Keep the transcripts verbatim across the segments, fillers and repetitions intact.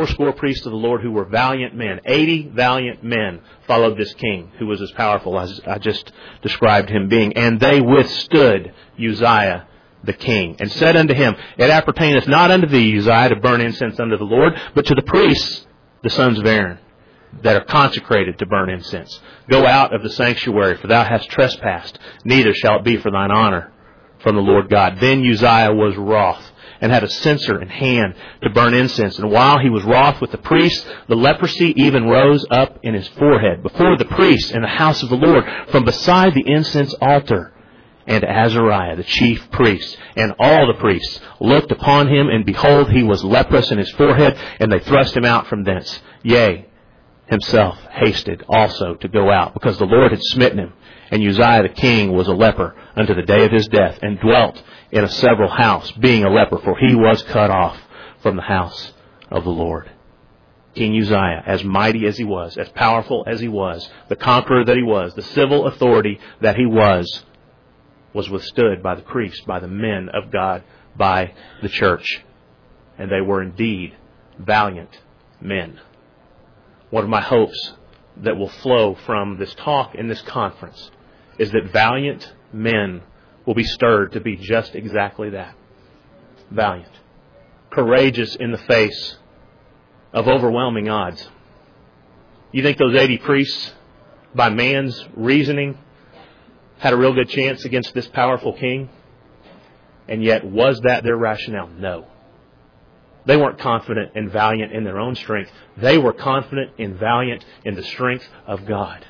fourscore priests of the Lord who were valiant men. Eighty valiant men followed this king who was as powerful as I just described him being. And they withstood Uzziah the king, and said unto him, It appertaineth not unto thee, Uzziah, to burn incense unto the Lord, but to the priests, the sons of Aaron, that are consecrated to burn incense. Go out of the sanctuary, for thou hast trespassed, neither shall it be for thine honor from the Lord God. Then Uzziah was wroth, and had a censer in hand to burn incense. And while he was wroth with the priests, the leprosy even rose up in his forehead before the priests in the house of the Lord, from beside the incense altar. And Azariah, the chief priest, and all the priests looked upon him, and behold, he was leprous in his forehead, and they thrust him out from thence. Yea, himself hasted also to go out, because the Lord had smitten him. And Uzziah the king was a leper unto the day of his death, and dwelt in a several house, being a leper, for he was cut off from the house of the Lord. King Uzziah, as mighty as he was, as powerful as he was, the conqueror that he was, the civil authority that he was, was withstood by the priests, by the men of God, by the church. And they were indeed valiant men. One of my hopes that will flow from this talk in this conference is that valiant men will be stirred to be just exactly that. Valiant. Courageous in the face of overwhelming odds. You think those eighty priests, by man's reasoning, had a real good chance against this powerful king? And yet, was that their rationale? No. They weren't confident and valiant in their own strength. They were confident and valiant in the strength of God,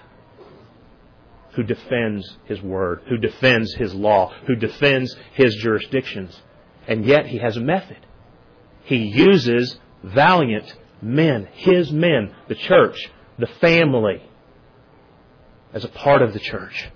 who defends His word, who defends His law, who defends His jurisdictions. And yet He has a method. He uses valiant men, His men, the church, the family, as a part of the church.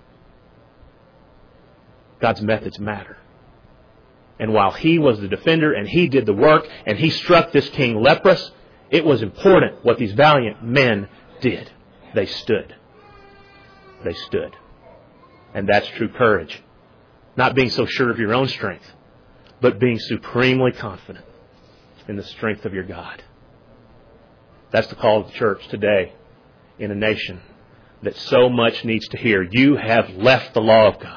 God's methods matter. And while He was the defender and He did the work and He struck this king leprous, it was important what these valiant men did. They stood. They stood. And that's true courage. Not being so sure of your own strength, but being supremely confident in the strength of your God. That's the call of the church today in a nation that so much needs to hear. You have left the law of God.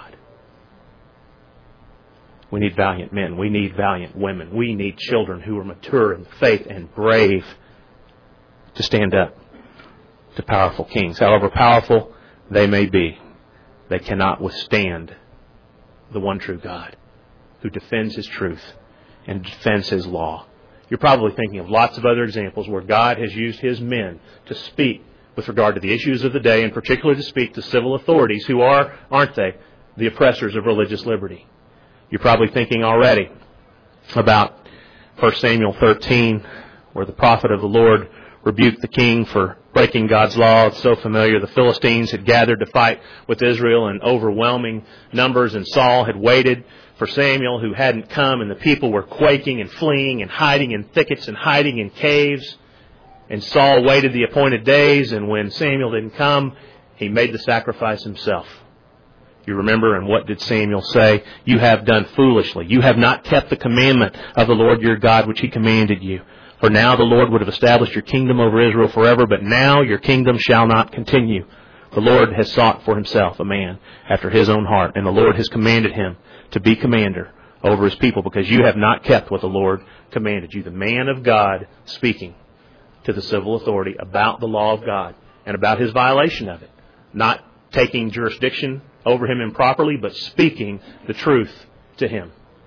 We need valiant men. We need valiant women. We need children who are mature in faith and brave to stand up to powerful kings. However powerful they may be, they cannot withstand the one true God who defends His truth and defends His law. You're probably thinking of lots of other examples where God has used His men to speak with regard to the issues of the day, and particularly to speak to civil authorities who are, aren't they, the oppressors of religious liberty. You're probably thinking already about First Samuel thirteen, where the prophet of the Lord rebuked the king for breaking God's law. It's so familiar. The Philistines had gathered to fight with Israel in overwhelming numbers, and Saul had waited for Samuel, who hadn't come, and the people were quaking and fleeing and hiding in thickets and hiding in caves. And Saul waited the appointed days, and when Samuel didn't come, he made the sacrifice himself. You remember, and what did Samuel say? You have done foolishly. You have not kept the commandment of the Lord your God, which He commanded you. For now the Lord would have established your kingdom over Israel forever, but now your kingdom shall not continue. The Lord has sought for Himself a man after His own heart, and the Lord has commanded him to be commander over His people, because you have not kept what the Lord commanded you. The man of God speaking to the civil authority about the law of God and about his violation of it. Not taking jurisdiction over him improperly, but speaking the truth to him.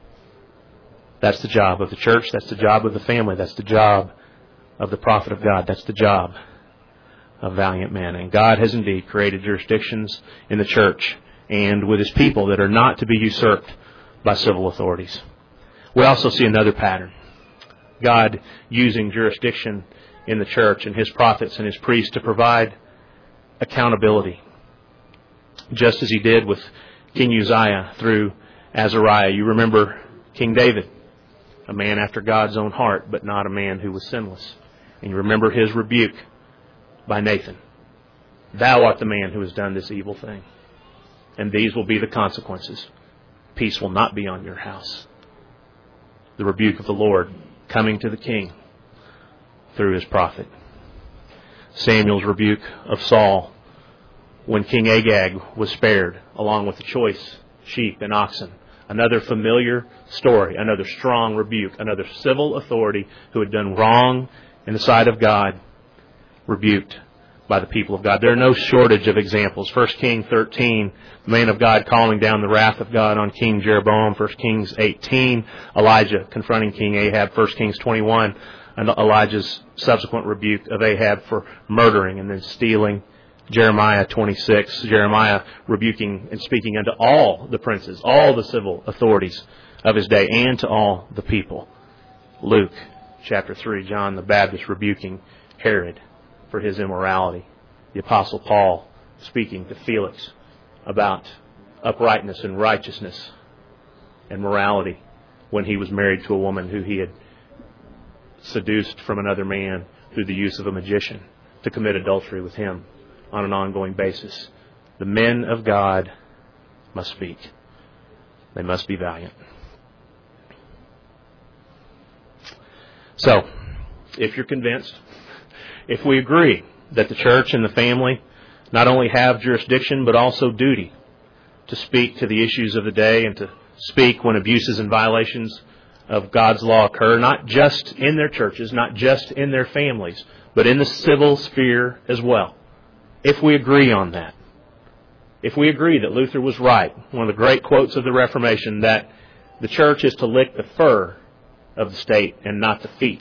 That's the job of the church. That's the job of the family. That's the job of the prophet of God. That's the job of valiant men. And God has indeed created jurisdictions in the church and with His people that are not to be usurped by civil authorities. We also see another pattern. God using jurisdiction in the church and His prophets and His priests to provide accountability. Just as He did with King Uzziah through Azariah. You remember King David, a man after God's own heart, but not a man who was sinless. And you remember his rebuke by Nathan. Thou art the man who has done this evil thing. And these will be the consequences. Peace will not be on your house. The rebuke of the Lord coming to the king through his prophet. Samuel's rebuke of Saul when King Agag was spared, along with the choice sheep and oxen. Another familiar story, another strong rebuke, another civil authority who had done wrong in the sight of God, rebuked by the people of God. There are no shortage of examples. First Kings thirteen, the man of God calling down the wrath of God on King Jeroboam. First Kings eighteen, Elijah confronting King Ahab. First Kings twenty-one, and Elijah's subsequent rebuke of Ahab for murdering and then stealing. Jeremiah twenty-six, Jeremiah rebuking and speaking unto all the princes, all the civil authorities of his day, and to all the people. Luke chapter three, John the Baptist rebuking Herod for his immorality. The Apostle Paul speaking to Felix about uprightness and righteousness and morality when he was married to a woman who he had seduced from another man through the use of a magician to commit adultery with him on an ongoing basis. The men of God must speak. They must be valiant. So, if you're convinced, if we agree that the church and the family not only have jurisdiction but also duty to speak to the issues of the day and to speak when abuses and violations of God's law occur, not just in their churches, not just in their families, but in the civil sphere as well. If we agree on that, if we agree that Luther was right, one of the great quotes of the Reformation, that the church is to lick the fur of the state and not the feet.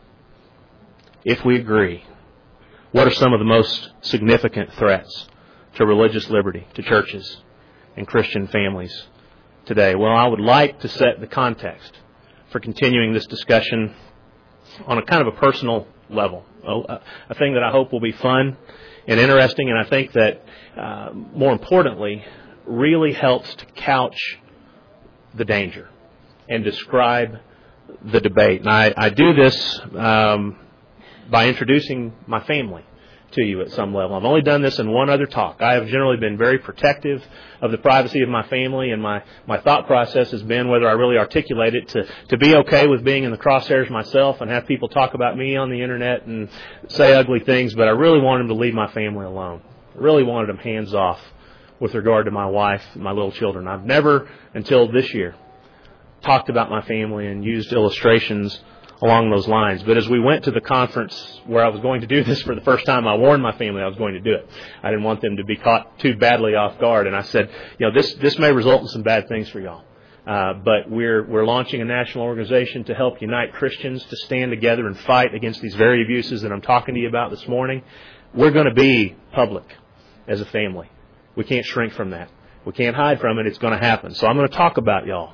If we agree, what are some of the most significant threats to religious liberty, to churches and Christian families today? Well, I would like to set the context for continuing this discussion on a kind of a personal level, a thing that I hope will be fun and interesting, and I think that, uh, more importantly, really helps to couch the danger and describe the debate. And I, I do this um, by introducing my family to you at some level. I've only done this in one other talk. I have generally been very protective of the privacy of my family, and my, my thought process has been, whether I really articulate it, to, to be okay with being in the crosshairs myself and have people talk about me on the internet and say ugly things, but I really wanted them to leave my family alone. I really wanted them hands off with regard to my wife and my little children. I've never, until this year, talked about my family and used illustrations along those lines. But as we went to the conference where I was going to do this for the first time, I warned my family I was going to do it. I didn't want them to be caught too badly off guard. And I said, you know, this this may result in some bad things for y'all. Uh, but we're we're launching a national organization to help unite Christians to stand together and fight against these very abuses that I'm talking to you about this morning. We're going to be public as a family. We can't shrink from that. We can't hide from it. It's going to happen. So I'm going to talk about y'all.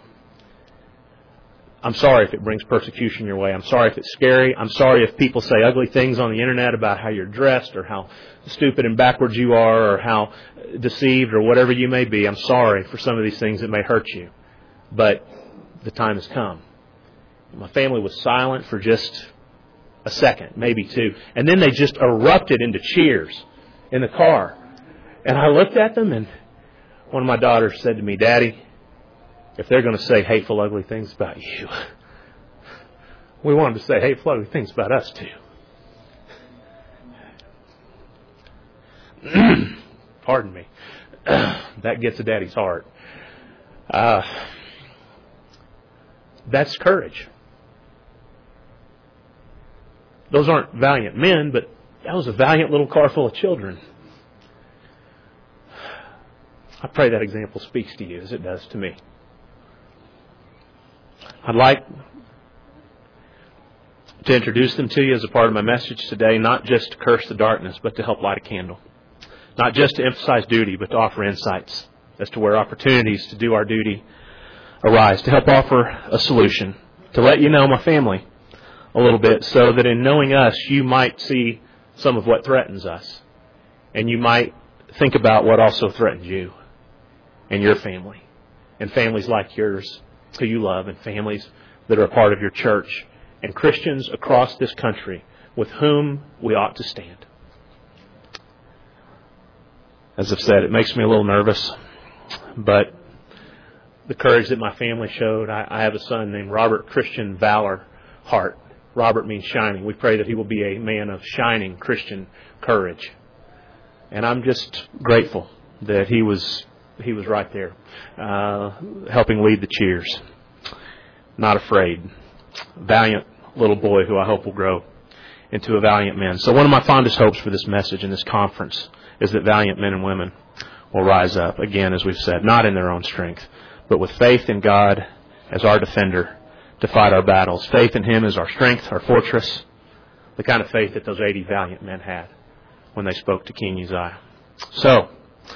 I'm sorry if it brings persecution your way. I'm sorry if it's scary. I'm sorry if people say ugly things on the internet about how you're dressed or how stupid and backwards you are or how deceived or whatever you may be. I'm sorry for some of these things that may hurt you. But the time has come. My family was silent for just a second, maybe two. And then they just erupted into cheers in the car. And I looked at them, and one of my daughters said to me, "Daddy, if they're going to say hateful, ugly things about you, we want them to say hateful, ugly things about us too." Pardon me. That gets a daddy's heart. Uh, that's courage. Those aren't valiant men, but that was a valiant little car full of children. I pray that example speaks to you as it does to me. I'd like to introduce them to you as a part of my message today, not just to curse the darkness, but to help light a candle. Not just to emphasize duty, but to offer insights as to where opportunities to do our duty arise, to help offer a solution, to let you know, my family, a little bit, so that in knowing us, you might see some of what threatens us, and you might think about what also threatens you and your family, and families like yours who you love, and families that are a part of your church, and Christians across this country with whom we ought to stand. As I've said, it makes me a little nervous, but the courage that my family showed, I, I have a son named Robert Christian Valor Hart, Robert means shining. We pray that he will be a man of shining Christian courage. And I'm just grateful that he was he was right there, uh, helping lead the cheers. Not afraid. Valiant little boy who I hope will grow into a valiant man. So one of my fondest hopes for this message and this conference is that valiant men and women will rise up, again, as we've said, not in their own strength, but with faith in God as our defender to fight our battles. Faith in Him as our strength, our fortress, the kind of faith that those eighty valiant men had when they spoke to King Uzziah. So,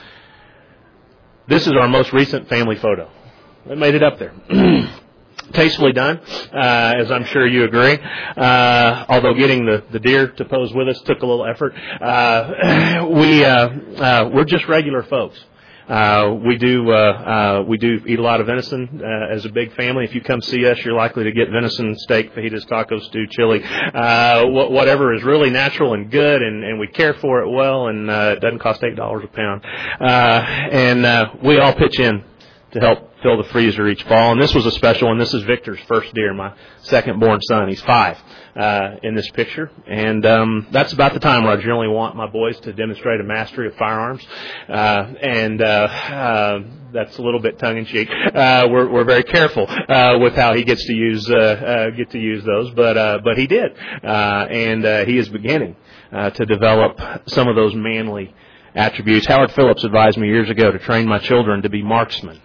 this is our most recent family photo. I made it up there. Tastefully done, uh, as I'm sure you agree. Uh, although getting the, the deer to pose with us took a little effort. Uh, we, uh, uh, we're just regular folks. Uh, we do, uh, uh, we do eat a lot of venison, uh, as a big family. If you come see us, you're likely to get venison, steak, fajitas, tacos, stew, chili, uh, wh- whatever is really natural and good, and, and we care for it well, and, uh, it doesn't cost eight dollars a pound. Uh, and, uh, we all pitch in to help fill the freezer each fall. And this was a special one. This is Victor's first deer, my second born son. He's five, uh, in this picture. And, um, that's about the time where I generally want my boys to demonstrate a mastery of firearms. Uh, and, uh, uh, that's a little bit tongue in cheek. Uh, we're, we're very careful, uh, with how he gets to use, uh, uh, get to use those. But, uh, but he did. Uh, and, uh, he is beginning, uh, to develop some of those manly attributes. Howard Phillips advised me years ago to train my children to be marksmen.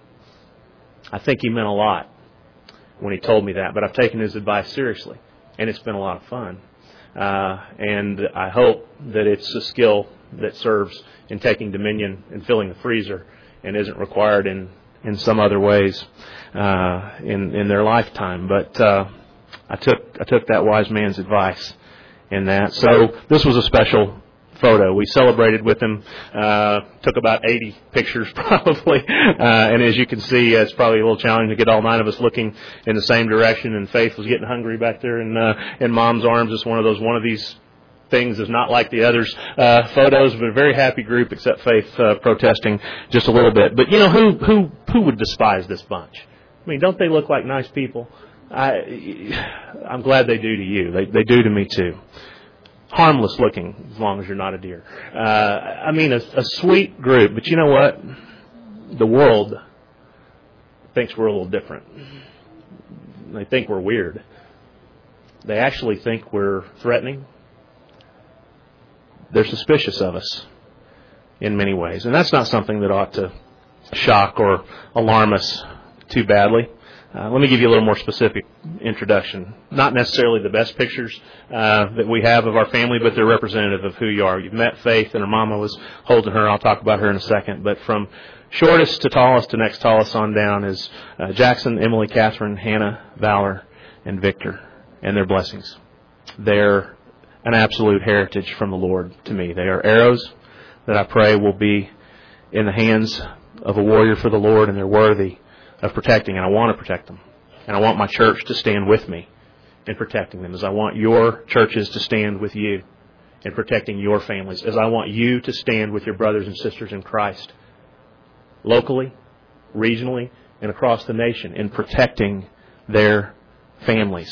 I think he meant a lot when he told me that, but I've taken his advice seriously, and it's been a lot of fun. Uh, and I hope that it's a skill that serves in taking dominion and filling the freezer and isn't required in, in some other ways uh, in, in their lifetime. But uh, I took I took that wise man's advice in that. So this was a special photo. We celebrated with him, uh, took about eighty pictures probably, uh, and as you can see, uh, it's probably a little challenging to get all nine of us looking in the same direction, and Faith was getting hungry back there in, uh, in Mom's arms. It's one of those, one of these things is not like the others, uh, photos, but a very happy group except Faith, uh, protesting just a little bit. But you know, who, who, who would despise this bunch? I mean, don't they look like nice people? I, I'm glad they do to you. They, they do to me too. Harmless looking, as long as you're not a deer. Uh, I mean, a, a sweet group. But you know what? The world thinks we're a little different. They think we're weird. They actually think we're threatening. They're suspicious of us in many ways. And that's not something that ought to shock or alarm us too badly. Uh, let me give you a little more specific introduction. Not necessarily the best pictures uh, that we have of our family, but they're representative of who you are. You've met Faith, and her mama was holding her. I'll talk about her in a second. But from shortest to tallest to next tallest on down is uh, Jackson, Emily, Catherine, Hannah, Valor, and Victor, and their blessings. They're an absolute heritage from the Lord to me. They are arrows that I pray will be in the hands of a warrior for the Lord, and they're worthy of protecting, and I want to protect them. And I want my church to stand with me in protecting them, as I want your churches to stand with you in protecting your families, as I want you to stand with your brothers and sisters in Christ, locally, regionally, and across the nation in protecting their families.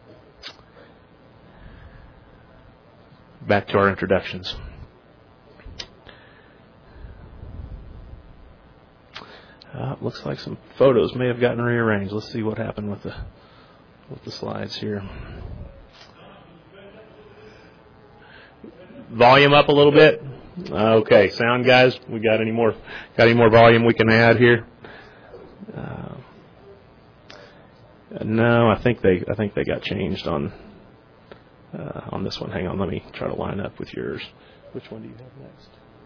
Back to our introductions. Uh, looks like some photos may have gotten rearranged. Let's see what happened with the with the slides here. Volume up a little bit. Okay, sound guys. We got any more? Got any more volume we can add here? Uh, no, I think they I think they got changed on uh, on this one. Hang on, let me try to line up with yours. Which one do you have next?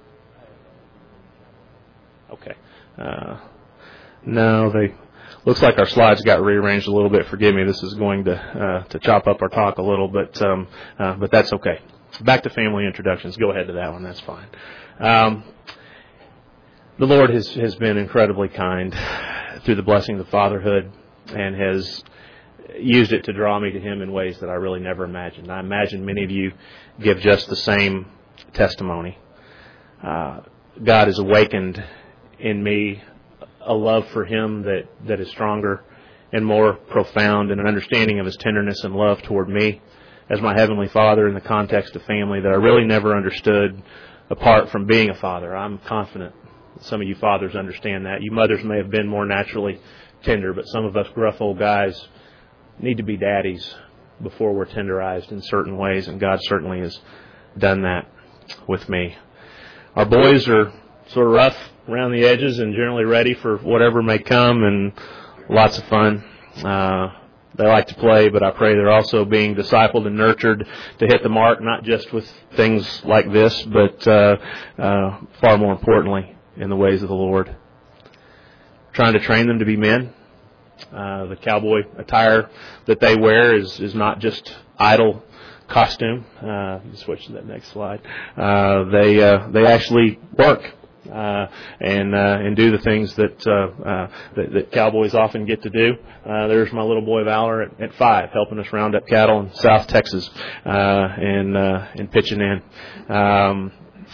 Okay. Uh, no, they looks like our slides got rearranged a little bit. Forgive me. This is going to uh, to chop up our talk a little, but um, uh, but that's okay. Back to family introductions. Go ahead to that one. That's fine. Um, the Lord has has been incredibly kind through the blessing of fatherhood, and has used it to draw me to Him in ways that I really never imagined. I imagine many of you give just the same testimony. Uh, God has awakened in me a love for Him that, that is stronger and more profound in an understanding of His tenderness and love toward me as my Heavenly Father in the context of family that I really never understood apart from being a father. I'm confident that some of you fathers understand that. You mothers may have been more naturally tender, but some of us gruff old guys need to be daddies before we're tenderized in certain ways, and God certainly has done that with me. Our boys are sort of rough around the edges and generally ready for whatever may come, and lots of fun. Uh, they like to play, but I pray they're also being discipled and nurtured to hit the mark, not just with things like this, but uh, uh, far more importantly, in the ways of the Lord. Trying to train them to be men. Uh, the cowboy attire that they wear is, is not just idle costume. Uh, you can switch to that next slide. Uh, they uh, they actually work uh, and uh, and do the things that, uh, uh, that that cowboys often get to do. Uh, there's my little boy Valor at, at five, helping us round up cattle in South Texas uh, and uh, and pitching in. Um,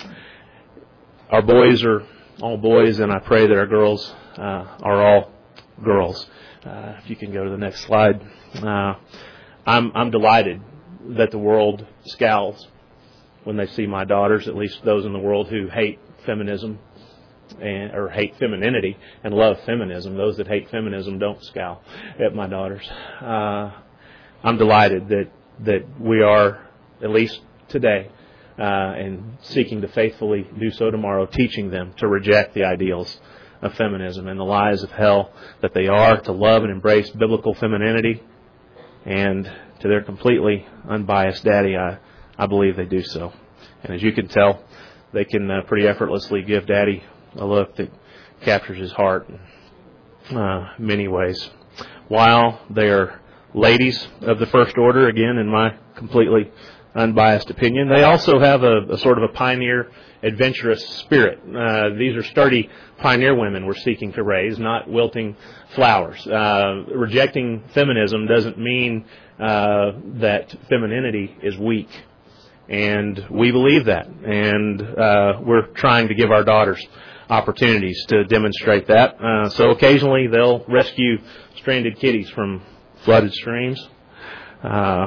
our boys are all boys, and I pray that our girls uh, are all girls. Uh, if you can go to the next slide. Uh, I'm I'm delighted that the world scowls when they see my daughters, at least those in the world who hate feminism and or hate femininity and love feminism. Those that hate feminism don't scowl at my daughters. Uh, I'm delighted that that we are, at least today, uh, and seeking to faithfully do so tomorrow, teaching them to reject the ideals of feminism and the lies of hell that they are, to love and embrace biblical femininity, and to their completely unbiased daddy, I, I believe they do so. And as you can tell, they can uh, pretty effortlessly give daddy a look that captures his heart in uh, many ways. While they are ladies of the first order, again, in my completely unbiased opinion, they also have a, a sort of a pioneer, adventurous spirit. Uh, these are sturdy pioneer women we're seeking to raise, not wilting flowers. Uh, rejecting feminism doesn't mean uh, that femininity is weak. And we believe that. And uh, we're trying to give our daughters opportunities to demonstrate that. Uh, so occasionally they'll rescue stranded kitties from flooded streams. Uh,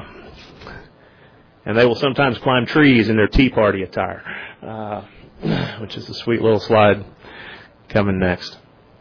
and they will sometimes climb trees in their tea party attire, uh, which is a sweet little slide coming next.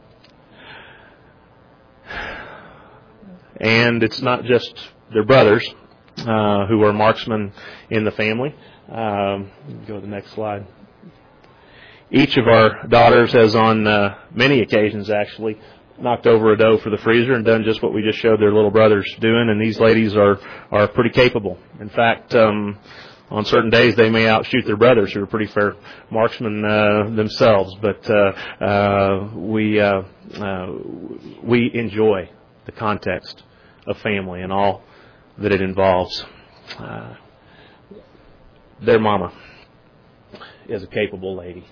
And it's not just their brothers uh, who are marksmen in the family. Um, go to the next slide. Each of our daughters has on uh, many occasions actually knocked over a dough for the freezer and done just what we just showed their little brothers doing, and these ladies are, are pretty capable. In fact, um, on certain days they may outshoot their brothers, who are pretty fair marksmen uh, themselves, but uh, uh, we, uh, uh, we enjoy the context of family and all that it involves. Uh, their mama is a capable lady.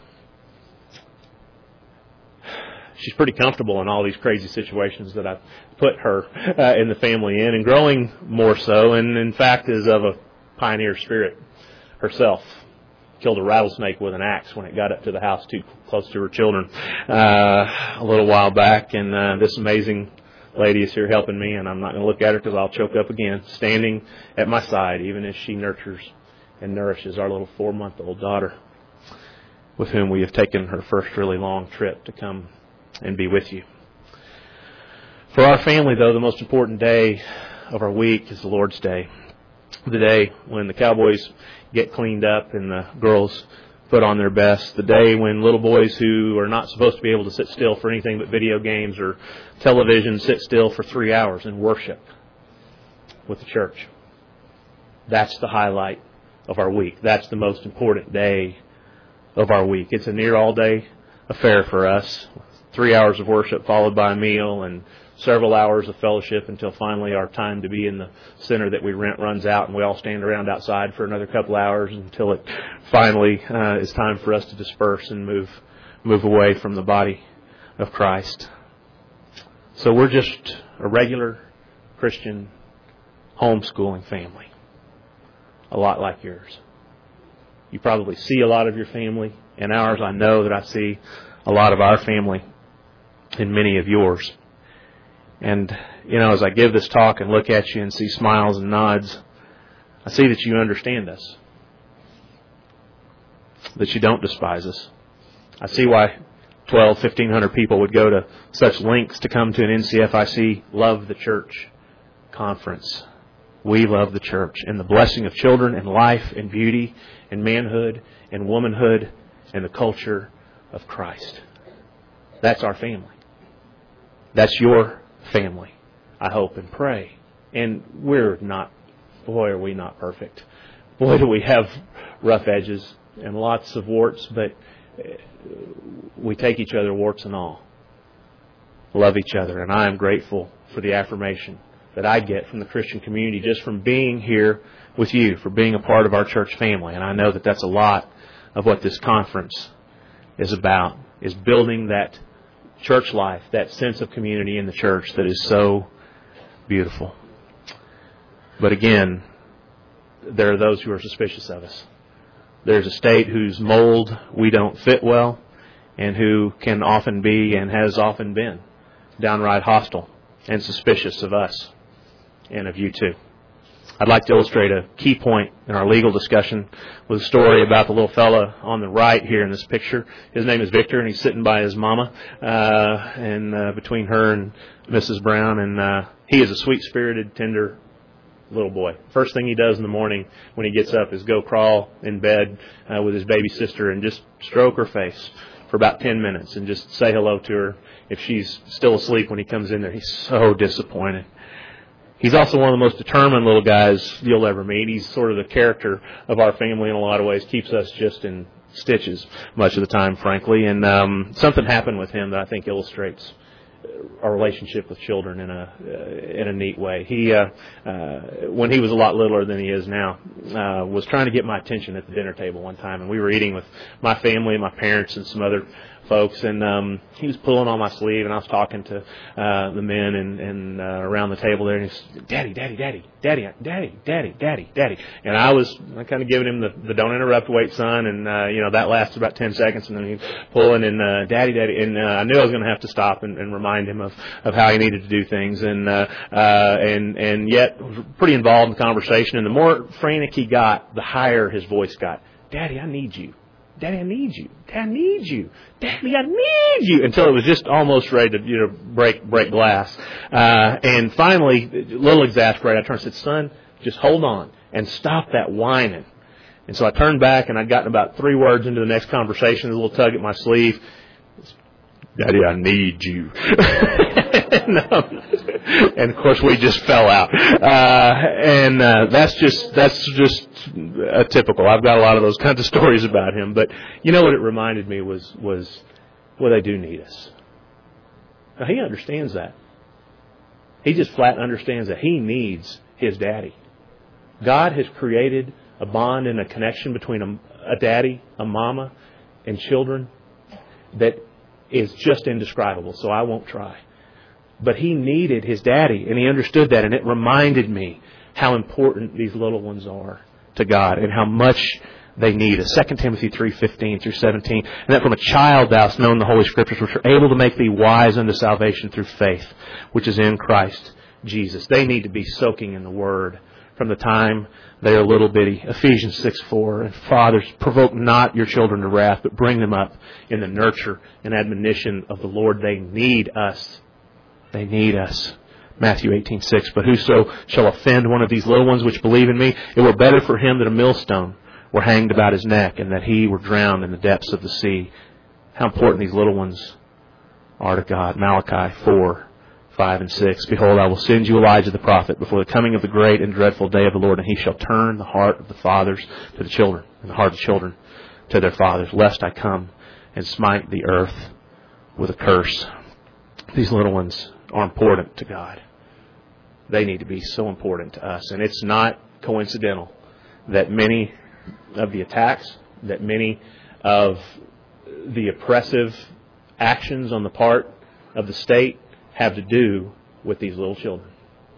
She's pretty comfortable in all these crazy situations that I've put her uh, in the family in, and growing more so, and in fact is of a pioneer spirit herself. Killed a rattlesnake with an axe when it got up to the house too close to her children uh, a little while back, and uh, this amazing lady is here helping me, and I'm not going to look at her because I'll choke up again, standing at my side even as she nurtures and nourishes our little four-month-old daughter, with whom we have taken her first really long trip to come and be with you. For our family, though, the most important day of our week is the Lord's Day. The day when the cowboys get cleaned up and the girls put on their best. The day when little boys who are not supposed to be able to sit still for anything but video games or television sit still for three hours and worship with the church. That's the highlight of our week. That's the most important day of our week. It's a near all-day affair for us. Three hours of worship followed by a meal and several hours of fellowship until finally our time to be in the center that we rent runs out, and we all stand around outside for another couple hours until it finally uh, is time for us to disperse and move move away from the body of Christ. So we're just a regular Christian homeschooling family, a lot like yours. You probably see a lot of your family in ours. I know that I see a lot of our family in many of yours. And, you know, as I give this talk and look at you and see smiles and nods, I see that you understand us, that you don't despise us. I see why twelve, fifteen hundred people would go to such lengths to come to an N C F I C Love the Church conference. We love the church and the blessing of children and life and beauty and manhood and womanhood and the culture of Christ. That's our family. That's your family, I hope and pray. And we're not, boy, are we not perfect. Boy, do we have rough edges and lots of warts, but we take each other warts and all. Love each other. And I am grateful for the affirmation that I get from the Christian community just from being here with you, for being a part of our church family. And I know that that's a lot of what this conference is about, is building that church life, that sense of community in the church that is so beautiful. But again, there are those who are suspicious of us. There's a state whose mold we don't fit well, and who can often be and has often been downright hostile and suspicious of us and of you too. I'd like to illustrate a key point in our legal discussion with a story about the little fella on the right here in this picture. His name is Victor, and he's sitting by his mama, uh, and uh, between her and Missus Brown, and uh, he is a sweet-spirited, tender little boy. First thing he does in the morning when he gets up is go crawl in bed uh, with his baby sister and just stroke her face for about ten minutes and just say hello to her. If she's still asleep when he comes in there, he's so disappointed. He's also one of the most determined little guys you'll ever meet. He's sort of the character of our family in a lot of ways, keeps us just in stitches much of the time, frankly. And um, something happened with him that I think illustrates our relationship with children in a uh, in a neat way. He, uh, uh, when he was a lot littler than he is now, uh, was trying to get my attention at the dinner table one time, and we were eating with my family and my parents and some other folks, and um, he was pulling on my sleeve, and I was talking to uh, the men and, and uh, around the table there, and he said, "Daddy, Daddy, Daddy, Daddy, Daddy, Daddy, Daddy, Daddy," and I was kind of giving him the, the "Don't interrupt, wait, son," and uh, you know that lasted about ten seconds, and then he was pulling and uh, "Daddy, Daddy," and uh, I knew I was going to have to stop and, and remind him of, of how he needed to do things, and uh, uh, and and yet was pretty involved in the conversation. And the more frantic he got, the higher his voice got. "Daddy, I need you. Daddy, I need you. Daddy, I need you. Daddy, I need you." Until it was just almost ready to, you know, break break glass. Uh, and finally, a little exasperated, I turned and said, "Son, just hold on and stop that whining." And so I turned back, and I'd gotten about three words into the next conversation, a little tug at my sleeve. "Daddy, I need you." and, um, and of course, we just fell out. Uh, and uh, that's just that's just a typical. I've got a lot of those kinds of stories about him. But you know what it reminded me was was well, they do need us. Now, he understands that. He just flat understands that he needs his daddy. God has created a bond and a connection between a, a daddy, a mama, and children that is just indescribable, so I won't try. But he needed his daddy, and he understood that, and it reminded me how important these little ones are to God and how much they need us. Second Timothy three fifteen through seventeen, "And that from a child thou hast known the Holy Scriptures, which are able to make thee wise unto salvation through faith, which is in Christ Jesus." They need to be soaking in the Word from the time they are little bitty. Ephesians six four, "And fathers, provoke not your children to wrath, but bring them up in the nurture and admonition of the Lord." They need us. They need us. Matthew eighteen six, "But whoso shall offend one of these little ones which believe in me, it were better for him that a millstone were hanged about his neck, and that he were drowned in the depths of the sea." How important these little ones are to God. Malachi four five and six, "Behold, I will send you Elijah the prophet before the coming of the great and dreadful day of the Lord, and he shall turn the heart of the fathers to the children, and the heart of the children to their fathers, lest I come and smite the earth with a curse." These little ones are important to God. They need to be so important to us. And it's not coincidental that many of the attacks, that many of the oppressive actions on the part of the state have to do with these little children.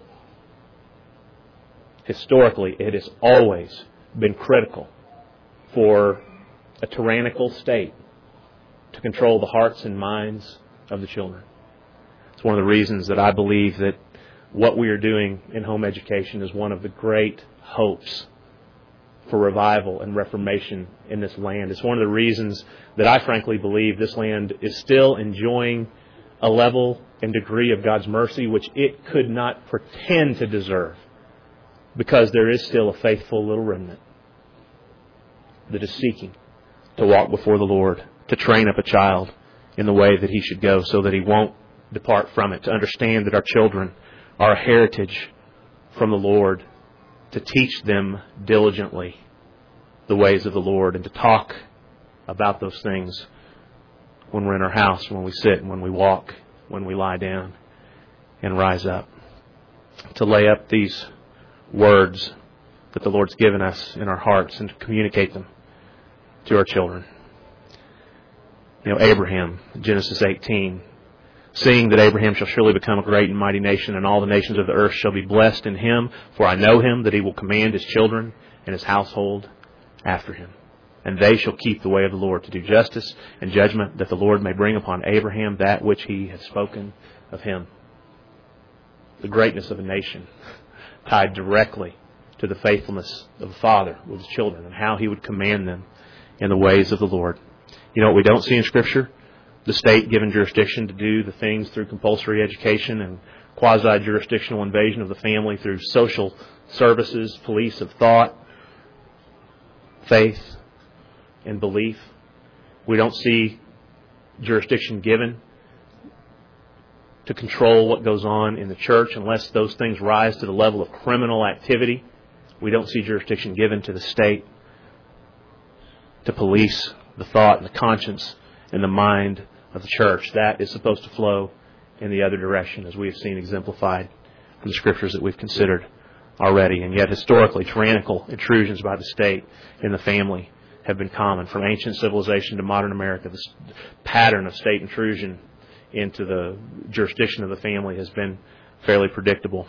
Historically, it has always been critical for a tyrannical state to control the hearts and minds of the children. It's one of the reasons that I believe that what we are doing in home education is one of the great hopes for revival and reformation in this land. It's one of the reasons that I frankly believe this land is still enjoying a level and degree of God's mercy which it could not pretend to deserve, because there is still a faithful little remnant that is seeking to walk before the Lord, to train up a child in the way that he should go so that he won't depart from it, to understand that our children are a heritage from the Lord, to teach them diligently the ways of the Lord, and to talk about those things when we're in our house, when we sit, when we walk, when we lie down and rise up. To lay up these words that the Lord's given us in our hearts and to communicate them to our children. You know, Abraham, Genesis eighteen, seeing that Abraham shall surely become a great and mighty nation, and all the nations of the earth shall be blessed in him, for I know him, that he will command his children and his household after him. And they shall keep the way of the Lord, to do justice and judgment, that the Lord may bring upon Abraham that which he has spoken of him. The greatness of a nation tied directly to the faithfulness of a father with his children and how he would command them in the ways of the Lord. You know what we don't see in Scripture? The state given jurisdiction to do the things through compulsory education and quasi-jurisdictional invasion of the family through social services, police of thought, faith, and belief. We don't see jurisdiction given to control what goes on in the church unless those things rise to the level of criminal activity. We don't see jurisdiction given to the state to police the thought and the conscience and the mind of the church. That is supposed to flow in the other direction, as we have seen exemplified in the Scriptures that we've considered already. And yet historically, tyrannical intrusions by the state in the family have been common. From ancient civilization to modern America, this pattern of state intrusion into the jurisdiction of the family has been fairly predictable.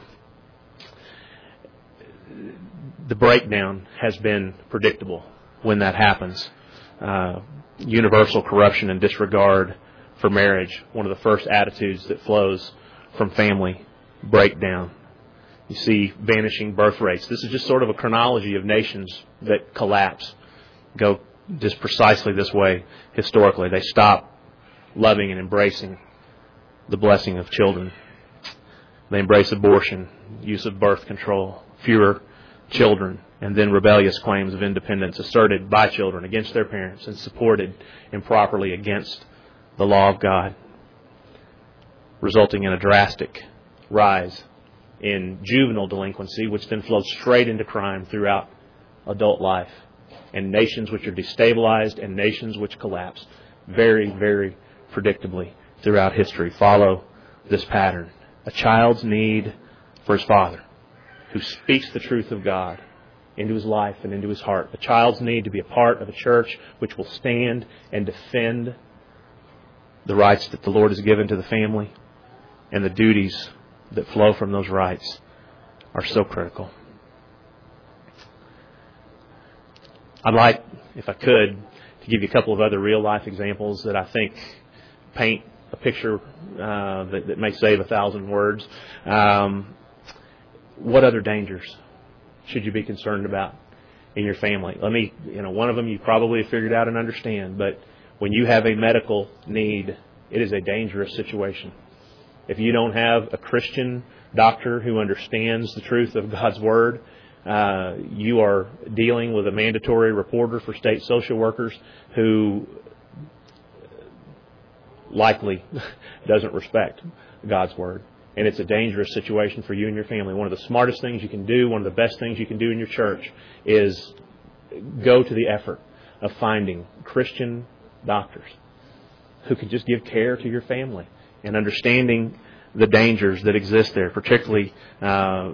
The breakdown has been predictable when that happens. Uh, universal corruption and disregard for marriage, one of the first attitudes that flows from family breakdown. You see vanishing birth rates. This is just sort of a chronology of nations that collapse, go just precisely this way historically. They stop loving and embracing the blessing of children. They embrace abortion, use of birth control, fewer children, and then rebellious claims of independence asserted by children against their parents and supported improperly against the law of God, resulting in a drastic rise in juvenile delinquency, which then flows straight into crime throughout adult life, and nations which are destabilized and nations which collapse very, very predictably throughout history follow this pattern. A child's need for his father, who speaks the truth of God into his life and into his heart. A child's need to be a part of a church which will stand and defend the rights that the Lord has given to the family, and the duties that flow from those rights are so critical. I'd like, if I could, to give you a couple of other real-life examples that I think paint a picture uh, that, that may save a thousand words. Um, what other dangers should you be concerned about in your family? Let me, you know, one of them you probably have figured out and understand, but when you have a medical need, it is a dangerous situation. If you don't have a Christian doctor who understands the truth of God's Word, uh, you are dealing with a mandatory reporter for state social workers who likely doesn't respect God's Word. And it's a dangerous situation for you and your family. One of the smartest things you can do, one of the best things you can do in your church is go to the effort of finding Christian doctors who can just give care to your family and understanding the dangers that exist there, particularly uh,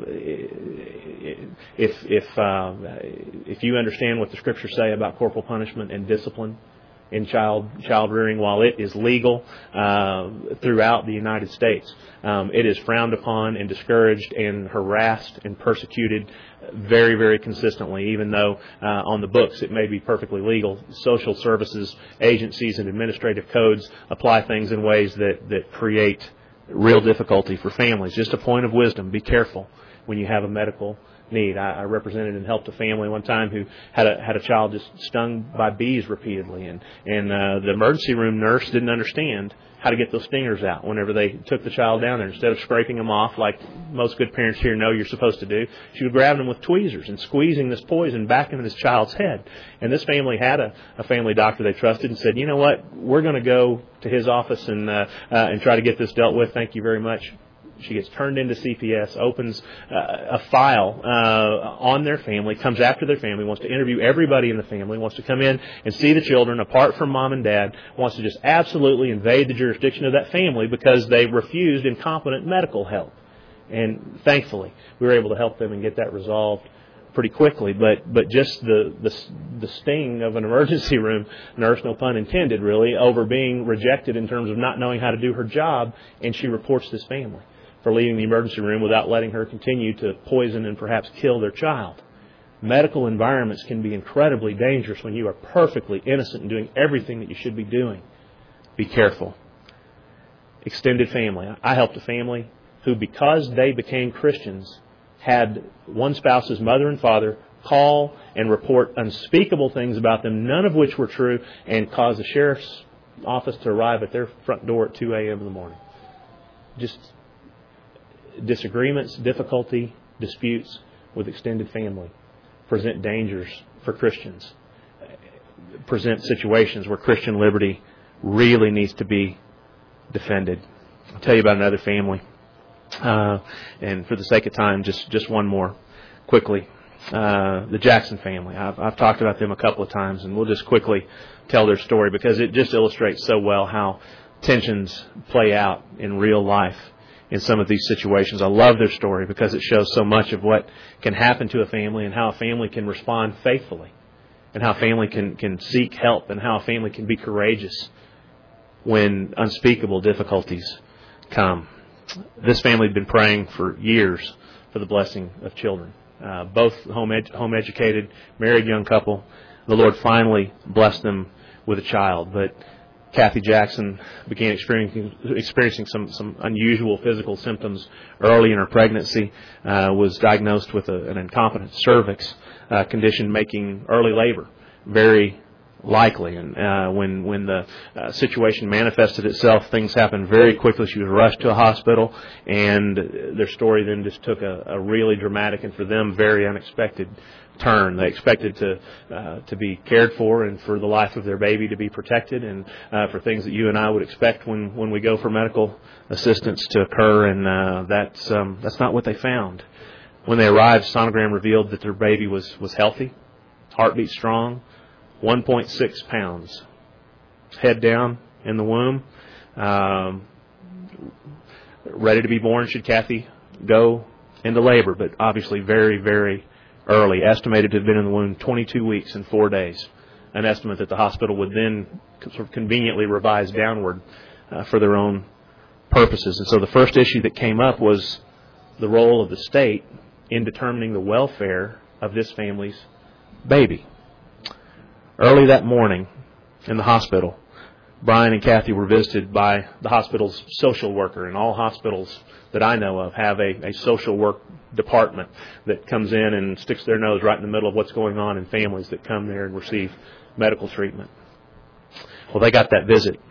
if if uh, if you understand what the Scriptures say about corporal punishment and discipline in child child rearing. While it is legal uh, throughout the United States, um, it is frowned upon and discouraged and harassed and persecuted very, very consistently, even though uh, on the books it may be perfectly legal. Social services agencies and administrative codes apply things in ways that, that create real difficulty for families. Just a point of wisdom, be careful when you have a medical need. I, I represented and helped a family one time who had a had a child just stung by bees repeatedly, and and uh, the emergency room nurse didn't understand how to get those stingers out whenever they took the child down there. Instead of scraping them off like most good parents here know you're supposed to do, she would grab them with tweezers and squeezing this poison back into this child's head. And this family had a, a family doctor they trusted and said, you know what, we're going to go to his office and uh, uh, and try to get this dealt with. Thank you very much. She gets turned into C P S, opens uh, a file uh, on their family, comes after their family, wants to interview everybody in the family, wants to come in and see the children apart from mom and dad, wants to just absolutely invade the jurisdiction of that family because they refused incompetent medical help. And thankfully, we were able to help them and get that resolved pretty quickly. But but just the, the the sting of an emergency room nurse, no pun intended, really, over being rejected in terms of not knowing how to do her job, and she reports this family for leaving the emergency room without letting her continue to poison and perhaps kill their child. Medical environments can be incredibly dangerous when you are perfectly innocent and doing everything that you should be doing. Be careful. Extended family. I helped a family who, because they became Christians, had one spouse's mother and father call and report unspeakable things about them, none of which were true, and cause the sheriff's office to arrive at their front door at two a.m. in the morning. Just disagreements, difficulty, disputes with extended family present dangers for Christians, present situations where Christian liberty really needs to be defended. I'll tell you about another family, uh, and for the sake of time, just, just one more quickly. Uh, the Jackson family. I've, I've talked about them a couple of times, and we'll just quickly tell their story because it just illustrates so well how tensions play out in real life in some of these situations. I love their story because it shows so much of what can happen to a family and how a family can respond faithfully and how a family can, can seek help and how a family can be courageous when unspeakable difficulties come. This family had been praying for years for the blessing of children. Uh, both home ed- home educated, married young couple. The Lord finally blessed them with a child, but Kathy Jackson began experiencing, experiencing some, some unusual physical symptoms early in her pregnancy, uh, was diagnosed with a, an incompetent cervix uh, condition making early labor very likely. And uh, when when the uh, situation manifested itself, things happened very quickly. She was rushed to a hospital, and their story then just took a, a really dramatic and for them very unexpected turn. They expected to uh, to be cared for and for the life of their baby to be protected and uh, for things that you and I would expect when, when we go for medical assistance to occur, and uh, that's um, that's not what they found. When they arrived, sonogram revealed that their baby was, was healthy, heartbeat strong, one point six pounds, head down in the womb, um, ready to be born should Kathy go into labor, but obviously very, very early, estimated to have been in the womb twenty-two weeks and four days, an estimate that the hospital would then sort of conveniently revise downward uh, for their own purposes. And so the first issue that came up was the role of the state in determining the welfare of this family's baby. Early that morning in the hospital, Brian and Kathy were visited by the hospital's social worker, and all hospitals that I know of have a, a social work department that comes in and sticks their nose right in the middle of what's going on in families that come there and receive medical treatment. Well, they got that visit.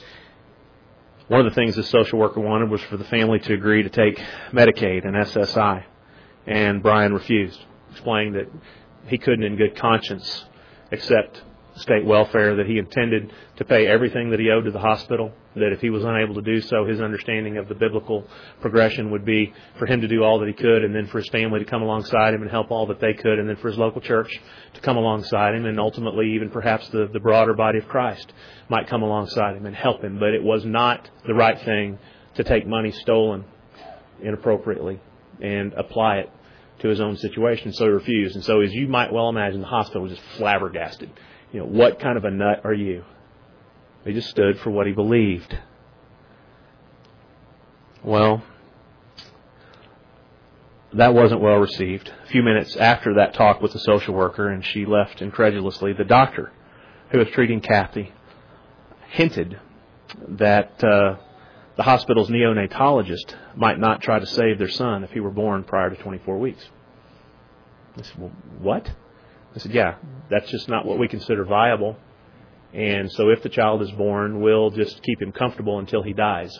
One of the things the social worker wanted was for the family to agree to take Medicaid and S S I, and Brian refused, explaining that he couldn't in good conscience accept state welfare, that he intended to pay everything that he owed to the hospital, that if he was unable to do so, his understanding of the biblical progression would be for him to do all that he could, and then for his family to come alongside him and help all that they could, and then for his local church to come alongside him, and ultimately even perhaps the, the broader body of Christ might come alongside him and help him. But it was not the right thing to take money stolen inappropriately and apply it to his own situation, so he refused. And so, as you might well imagine, the hospital was just flabbergasted. You know, what kind of a nut are you? He just stood for what he believed. Well, that wasn't well received. A few minutes after that talk with the social worker, and she left incredulously, the doctor who was treating Kathy hinted that uh, the hospital's neonatologist might not try to save their son if he were born prior to twenty-four weeks. I said, well, what? I said, yeah, that's just not what we consider viable. And so if the child is born, we'll just keep him comfortable until he dies,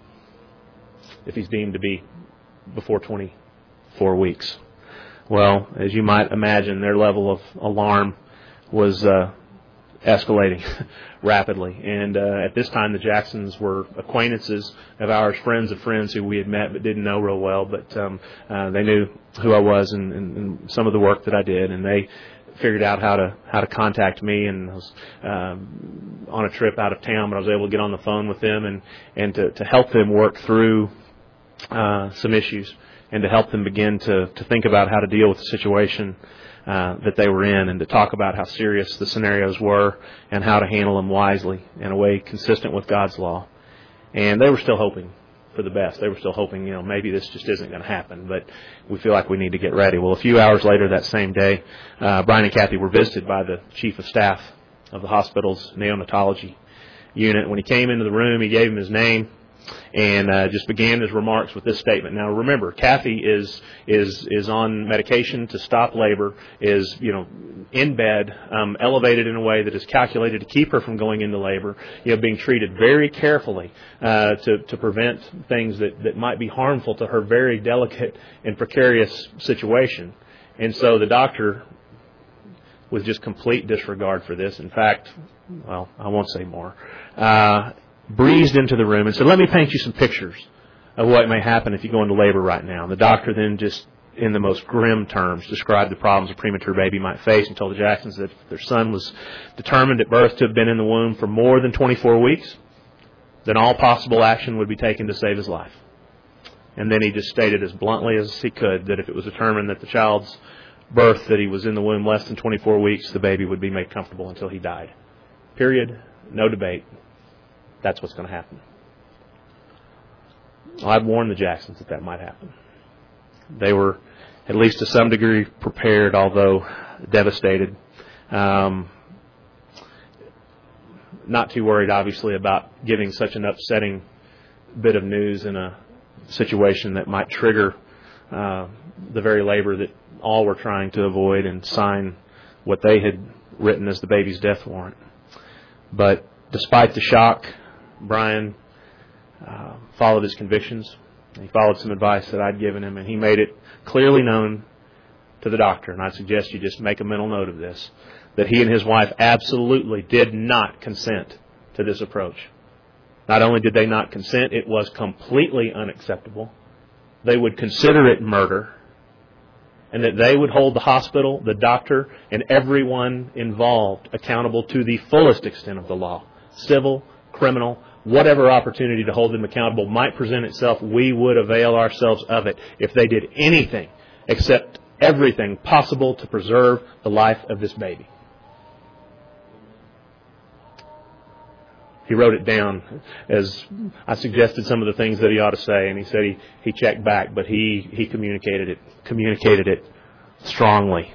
if he's deemed to be before twenty-four weeks. Well, as you might imagine, their level of alarm was uh, escalating rapidly. And uh, at this time, the Jacksons were acquaintances of ours, friends of friends who we had met but didn't know real well. But um, uh, they knew who I was and, and, and some of the work that I did, and they figured out how to how to contact me. And I was um, on a trip out of town, but I was able to get on the phone with them and and to, to help them work through uh, some issues, and to help them begin to, to think about how to deal with the situation uh, that they were in, and to talk about how serious the scenarios were and how to handle them wisely in a way consistent with God's law. And they were still hoping for the best. They were still hoping, you know, maybe this just isn't going to happen, but we feel like we need to get ready. Well, a few hours later that same day, uh, Brian and Kathy were visited by the chief of staff of the hospital's neonatology unit. When he came into the room, he gave him his name and uh, just began his remarks with this statement. Now, remember, Kathy is is is on medication to stop labor, is you know in bed, um, elevated in a way that is calculated to keep her from going into labor. You know, being treated very carefully uh, to to prevent things that that might be harmful to her very delicate and precarious situation. And so the doctor, with just complete disregard for this, in fact, well, I won't say more. Uh, breezed into the room and said, let me paint you some pictures of what may happen if you go into labor right now. And the doctor then just, in the most grim terms, described the problems a premature baby might face and told the Jacksons that if their son was determined at birth to have been in the womb for more than twenty-four weeks, then all possible action would be taken to save his life. And then he just stated as bluntly as he could that if it was determined that the child's birth, that he was in the womb less than twenty-four weeks, the baby would be made comfortable until he died. Period. No debate. That's what's going to happen. Well, I'd warned the Jacksons that that might happen. They were, at least to some degree, prepared, although devastated. Um, not too worried, obviously, about giving such an upsetting bit of news in a situation that might trigger uh, the very labor that all were trying to avoid and sign what they had written as the baby's death warrant. But despite the shock, Brian uh, followed his convictions. He followed some advice that I'd given him, and he made it clearly known to the doctor, and I suggest you just make a mental note of this, that he and his wife absolutely did not consent to this approach. Not only did they not consent, it was completely unacceptable. They would consider it murder, and that they would hold the hospital, the doctor, and everyone involved accountable to the fullest extent of the law. Civil, criminal, whatever opportunity to hold them accountable might present itself, we would avail ourselves of it if they did anything except everything possible to preserve the life of this baby. He wrote it down as I suggested some of the things that he ought to say, and he said he, he checked back, but he, he communicated it, communicated it strongly.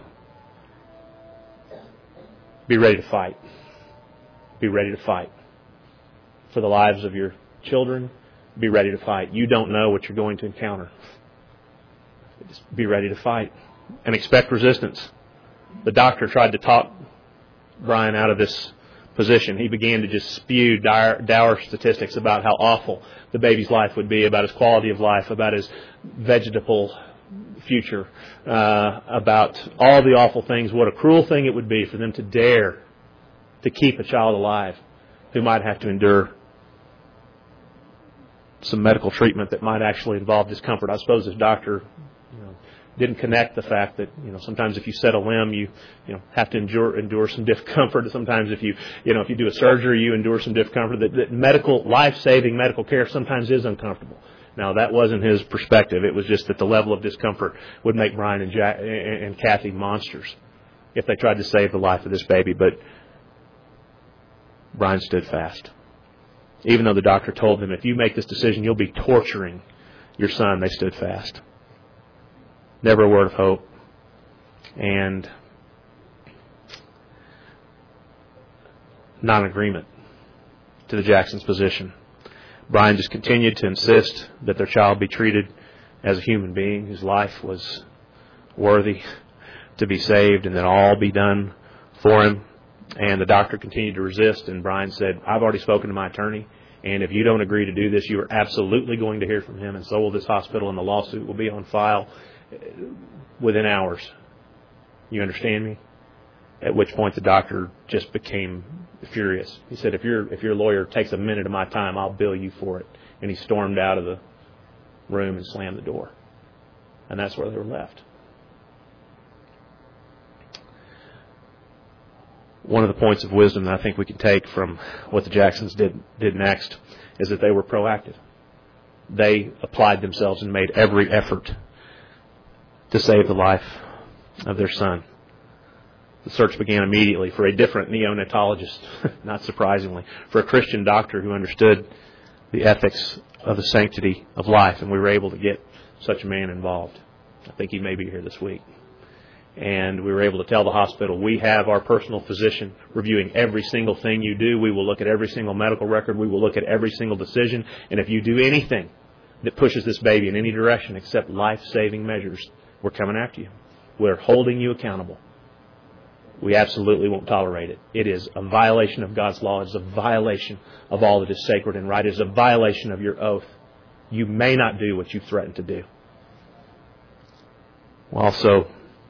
Be ready to fight. Be ready to fight. For the lives of your children, be ready to fight. You don't know what you're going to encounter. Just be ready to fight. And expect resistance. The doctor tried to talk Brian out of this position. He began to just spew dire, dour statistics about how awful the baby's life would be, about his quality of life, about his vegetable future, uh, about all the awful things, what a cruel thing it would be for them to dare to keep a child alive who might have to endure some medical treatment that might actually involve discomfort. I suppose this doctor, you know, didn't connect the fact that, you know, sometimes if you set a limb, you, you know, have to endure endure some discomfort. Sometimes if you, you know, if you do a surgery, you endure some discomfort. That, that medical, life-saving medical care sometimes is uncomfortable. Now, that wasn't his perspective. It was just that the level of discomfort would make Brian and, Jack, and Kathy monsters if they tried to save the life of this baby. But Brian stood fast. Even though the doctor told them, if you make this decision, you'll be torturing your son, they stood fast. Never a word of hope. And non-agreement to the Jacksons' position. Brian just continued to insist that their child be treated as a human being whose life was worthy to be saved, and that all be done for him. And the doctor continued to resist, and Brian said, I've already spoken to my attorney, and if you don't agree to do this, you are absolutely going to hear from him, and so will this hospital, and the lawsuit will be on file within hours. You understand me? At which point the doctor just became furious. He said, if your if your lawyer takes a minute of my time, I'll bill you for it. And he stormed out of the room and slammed the door. And that's where they were left. One of the points of wisdom that I think we can take from what the Jacksons did did next is that they were proactive. They applied themselves and made every effort to save the life of their son. The search began immediately for a different neonatologist, not surprisingly, for a Christian doctor who understood the ethics of the sanctity of life, and we were able to get such a man involved. I think he may be here this week. And we were able to tell the hospital, we have our personal physician reviewing every single thing you do. We will look at every single medical record. We will look at every single decision. And if you do anything that pushes this baby in any direction except life-saving measures, we're coming after you. We're holding you accountable. We absolutely won't tolerate it. It is a violation of God's law. It is a violation of all that is sacred and right. It is a violation of your oath. You may not do what you threatened to do. We'll also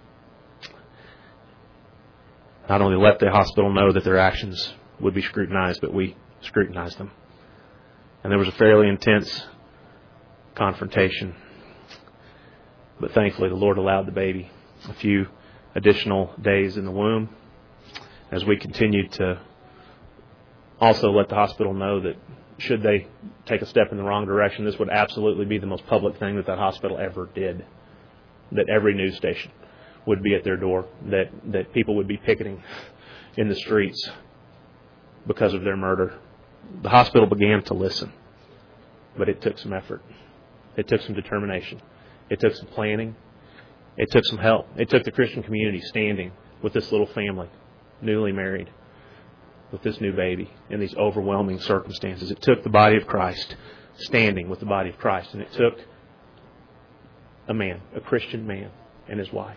not only let the hospital know that their actions would be scrutinized, but we scrutinized them. And there was a fairly intense confrontation. But thankfully, the Lord allowed the baby a few additional days in the womb as we continued to also let the hospital know that should they take a step in the wrong direction, this would absolutely be the most public thing that that hospital ever did. That every news station would be at their door, that, that people would be picketing in the streets because of their murder. The hospital began to listen, but it took some effort. It took some determination. It took some planning. It took some help. It took the Christian community standing with this little family, newly married, with this new baby in these overwhelming circumstances. It took the body of Christ standing with the body of Christ, and it took a man, a Christian man, and his wife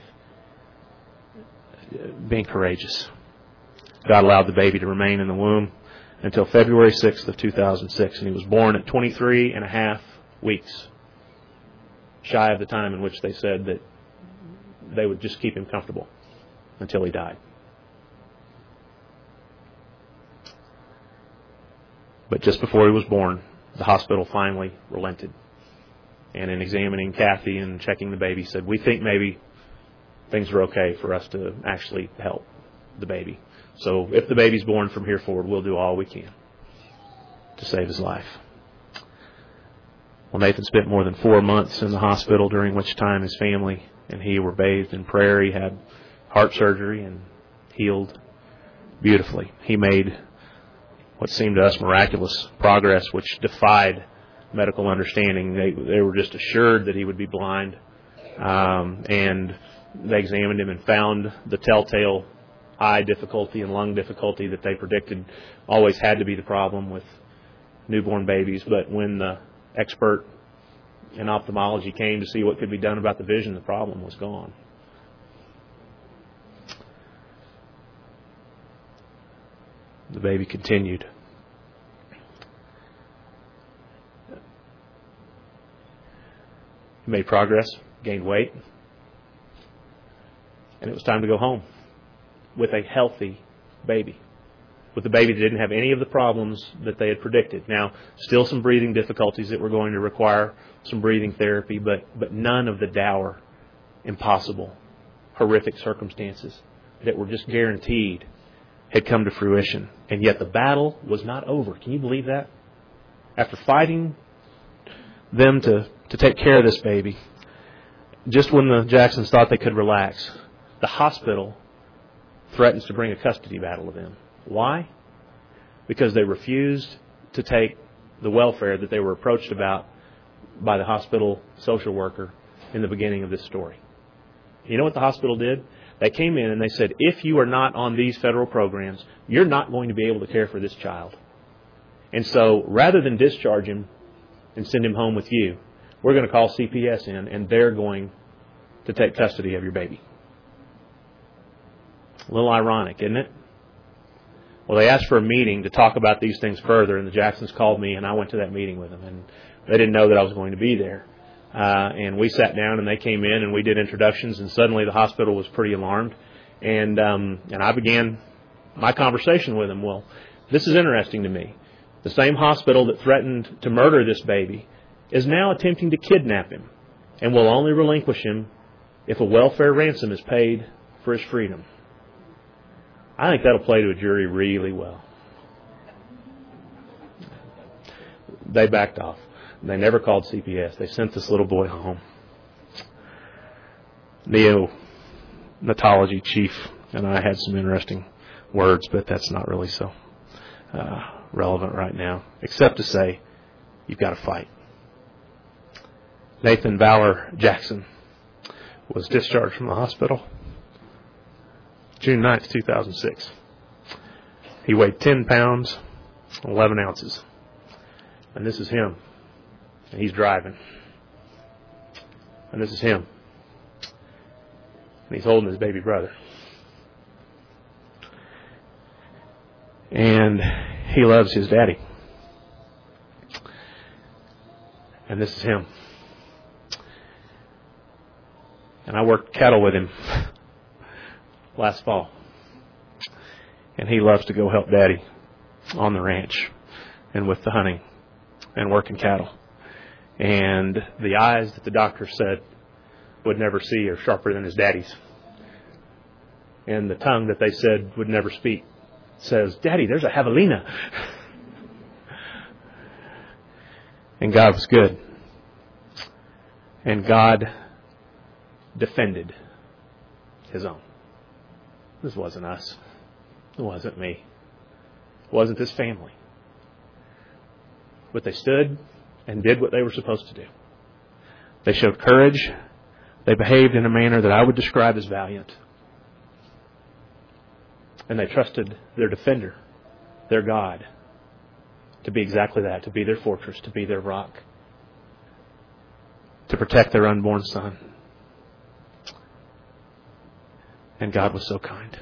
being courageous. God allowed the baby to remain in the womb until February sixth of two thousand six, and he was born at twenty-three and a half weeks, shy of the time in which they said that they would just keep him comfortable until he died. But just before he was born, the hospital finally relented. And in examining Kathy and checking the baby, said, we think maybe things are okay for us to actually help the baby. So if the baby's born from here forward, we'll do all we can to save his life. Well, Nathan spent more than four months in the hospital, during which time his family and he were bathed in prayer. He had heart surgery and healed beautifully. He made what seemed to us miraculous progress, which defied medical understanding. They, they were just assured that he would be blind. Um, and they examined him and found the telltale eye difficulty and lung difficulty that they predicted always had to be the problem with newborn babies. But when the expert in ophthalmology came to see what could be done about the vision, the problem was gone. The baby continued. He made progress, gained weight, and it was time to go home with a healthy baby. With a baby that didn't have any of the problems that they had predicted. Now, still some breathing difficulties that were going to require some breathing therapy, but, but none of the dour, impossible, horrific circumstances that were just guaranteed had come to fruition. And yet the battle was not over. Can you believe that? After fighting them to, to take care of this baby, just when the Jacksons thought they could relax, the hospital threatens to bring a custody battle to them. Why? Because they refused to take the welfare that they were approached about by the hospital social worker in the beginning of this story. You know what the hospital did? They came in and they said, if you are not on these federal programs, you're not going to be able to care for this child. And so rather than discharge him and send him home with you, we're going to call C P S in, and they're going to take custody of your baby. A little ironic, isn't it? Well, they asked for a meeting to talk about these things further, and the Jacksons called me, and I went to that meeting with them. And they didn't know that I was going to be there. Uh, and we sat down, and they came in, and we did introductions, and suddenly the hospital was pretty alarmed. And um, and I began my conversation with them. Well, this is interesting to me. The same hospital that threatened to murder this baby is now attempting to kidnap him, and will only relinquish him if a welfare ransom is paid for his freedom. I think that'll play to a jury really well. They backed off. They never called C P S. They sent this little boy home. Neonatology chief and I had some interesting words, but that's not really so uh, relevant right now, except to say you've got to fight. Nathan Valor Jackson was discharged from the hospital June ninth, two thousand six. He weighed ten pounds, eleven ounces. And this is him. And he's driving. And this is him. And he's holding his baby brother. And he loves his daddy. And this is him. And I worked cattle with him last fall. And he loves to go help Daddy on the ranch and with the hunting and working cattle. And the eyes that the doctor said would never see are sharper than his daddy's. And the tongue that they said would never speak says, Daddy, there's a javelina. And God was good. And God defended His own. This wasn't us. It wasn't me. It wasn't this family. But they stood and did what they were supposed to do. They showed courage. They behaved in a manner that I would describe as valiant. And they trusted their defender, their God, to be exactly that, to be their fortress, to be their rock, to protect their unborn son. And God was so kind.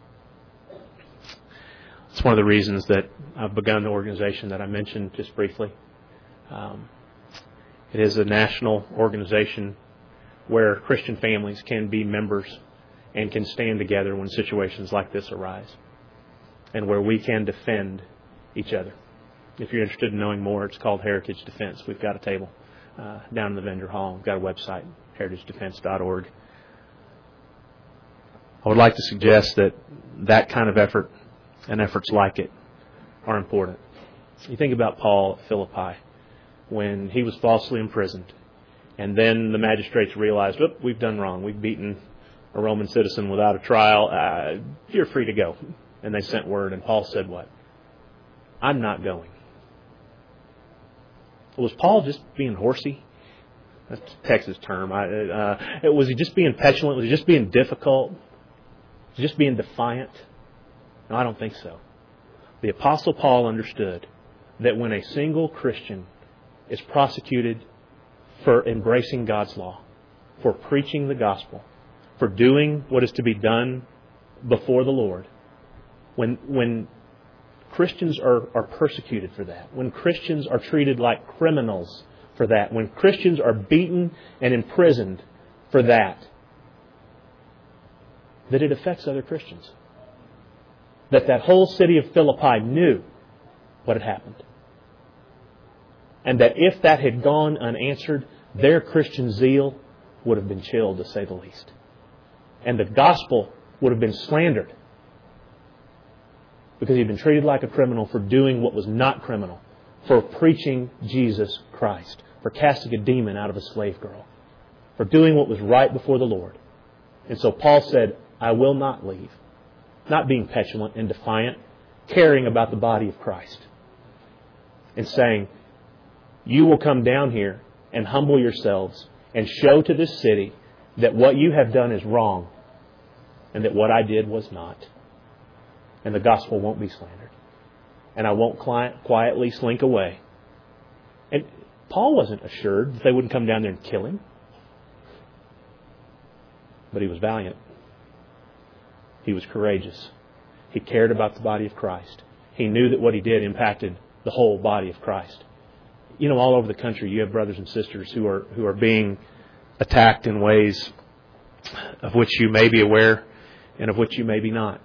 It's one of the reasons that I've begun the organization that I mentioned just briefly. Um, it is a national organization where Christian families can be members and can stand together when situations like this arise, and where we can defend each other. If you're interested in knowing more, it's called Heritage Defense. We've got a table uh, down in the vendor hall. We've got a website, heritage defense dot org. I would like to suggest that that kind of effort and efforts like it are important. You think about Paul at Philippi when he was falsely imprisoned, and then the magistrates realized, "Oop, we've done wrong. We've beaten a Roman citizen without a trial. Uh, you're free to go." And they sent word, and Paul said what? I'm not going. Was Paul just being horsey? That's a Texas term. I, uh, was he just being petulant? Was he just being difficult? Was he just being defiant? No, I don't think so. The Apostle Paul understood that when a single Christian is prosecuted for embracing God's law, for preaching the gospel, for doing what is to be done before the Lord, when when Christians are, are persecuted for that, when Christians are treated like criminals for that, when Christians are beaten and imprisoned for that, that it affects other Christians. That that whole city of Philippi knew what had happened. And that if that had gone unanswered, their Christian zeal would have been chilled, to say the least. And the gospel would have been slandered because he'd been treated like a criminal for doing what was not criminal, for preaching Jesus Christ, for casting a demon out of a slave girl, for doing what was right before the Lord. And so Paul said, I will not leave. Not being petulant and defiant, caring about the body of Christ. And saying, you will come down here and humble yourselves and show to this city that what you have done is wrong and that what I did was not. And the gospel won't be slandered. and I won't quietly slink away. And Paul wasn't assured that they wouldn't come down there and kill him. But he was valiant. He was courageous. He cared about the body of Christ. He knew that what he did impacted the whole body of Christ. You know, all over the country you have brothers and sisters who are who are being attacked in ways of which you may be aware and of which you may be not.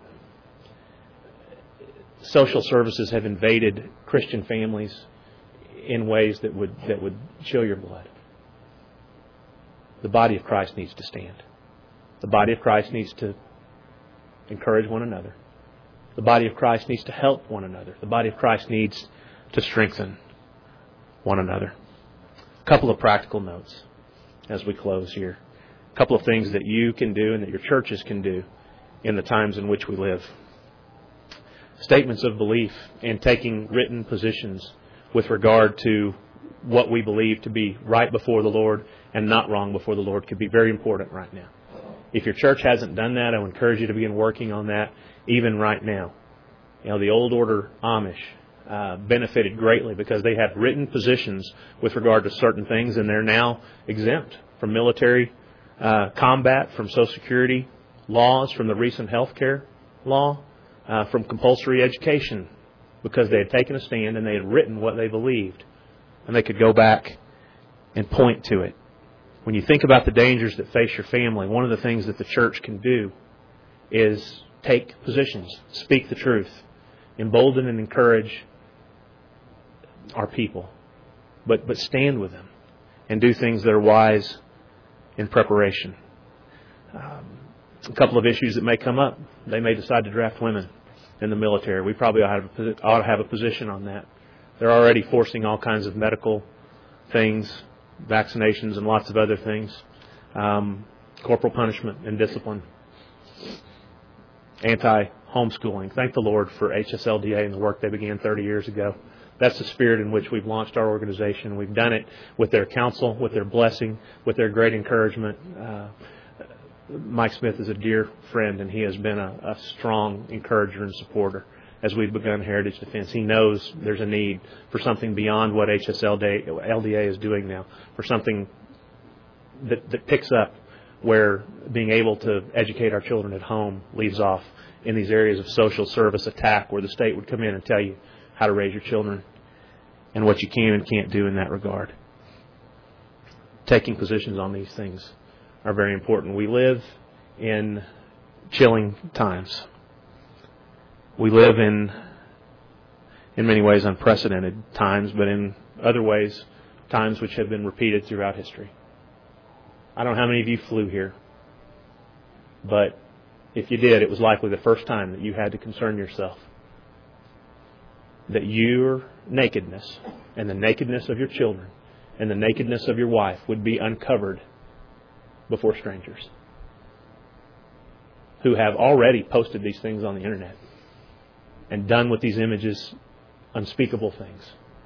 Social services have invaded Christian families in ways that would that would chill your blood. The body of Christ needs to stand. The body of Christ needs to encourage one another. The body of Christ needs to help one another. The body of Christ needs to strengthen one another. A couple of practical notes as we close here. A couple of things that you can do and that your churches can do in the times in which we live. Statements of belief and taking written positions with regard to what we believe to be right before the Lord and not wrong before the Lord could be very important right now. If your church hasn't done that, I would encourage you to begin working on that even right now. You know, the old order Amish uh, benefited greatly because they had written positions with regard to certain things, and they're now exempt from military uh, combat, from Social Security laws, from the recent health care law, uh, from compulsory education, because they had taken a stand and they had written what they believed. And they could go back and point to it. When you think about the dangers that face your family, one of the things that the church can do is take positions, speak the truth, embolden and encourage our people, but but stand with them and do things that are wise in preparation. Um, a couple of issues that may come up. They may decide to draft women in the military. We probably ought to have a, ought to have a position on that. They're already forcing all kinds of medical things, vaccinations and lots of other things, um, corporal punishment and discipline, anti-homeschooling. Thank the Lord for H S L D A and the work they began thirty years ago. That's the spirit in which we've launched our organization. We've done it with their counsel, with their blessing, with their great encouragement. Uh, Mike Smith is a dear friend, and he has been a, a strong encourager and supporter as we've begun Heritage Defense. He knows there's a need for something beyond what H S L D A is doing now, for something that, that picks up where being able to educate our children at home leaves off in these areas of social service attack where the state would come in and tell you how to raise your children and what you can and can't do in that regard. Taking positions on these things are very important. We live in chilling times. We live in, in many ways, unprecedented times, but in other ways, times which have been repeated throughout history. I don't know how many of you flew here, but if you did, it was likely the first time that you had to concern yourself that your nakedness and the nakedness of your children and the nakedness of your wife would be uncovered before strangers who have already posted these things on the internet and done with these images unspeakable things.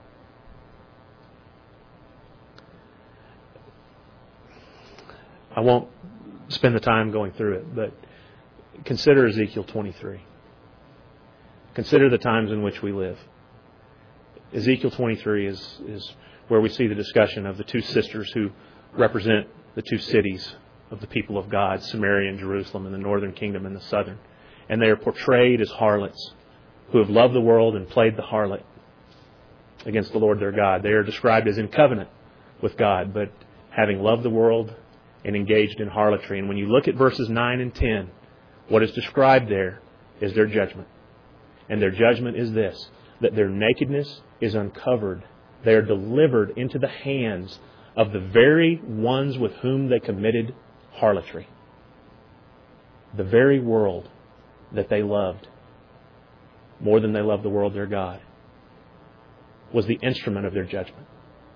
I won't spend the time going through it, but consider Ezekiel twenty-three. Consider the times in which we live. Ezekiel twenty-three is, is where we see the discussion of the two sisters who represent the two cities of the people of God, Samaria and Jerusalem, and the northern kingdom and the southern. And they are portrayed as harlots who have loved the world and played the harlot against the Lord their God. They are described as in covenant with God, but having loved the world and engaged in harlotry. And when you look at verses nine and ten, what is described there is their judgment. And their judgment is this, that their nakedness is uncovered. They are delivered into the hands of the very ones with whom they committed harlotry. The very world that they loved more than they loved the world their God was the instrument of their judgment.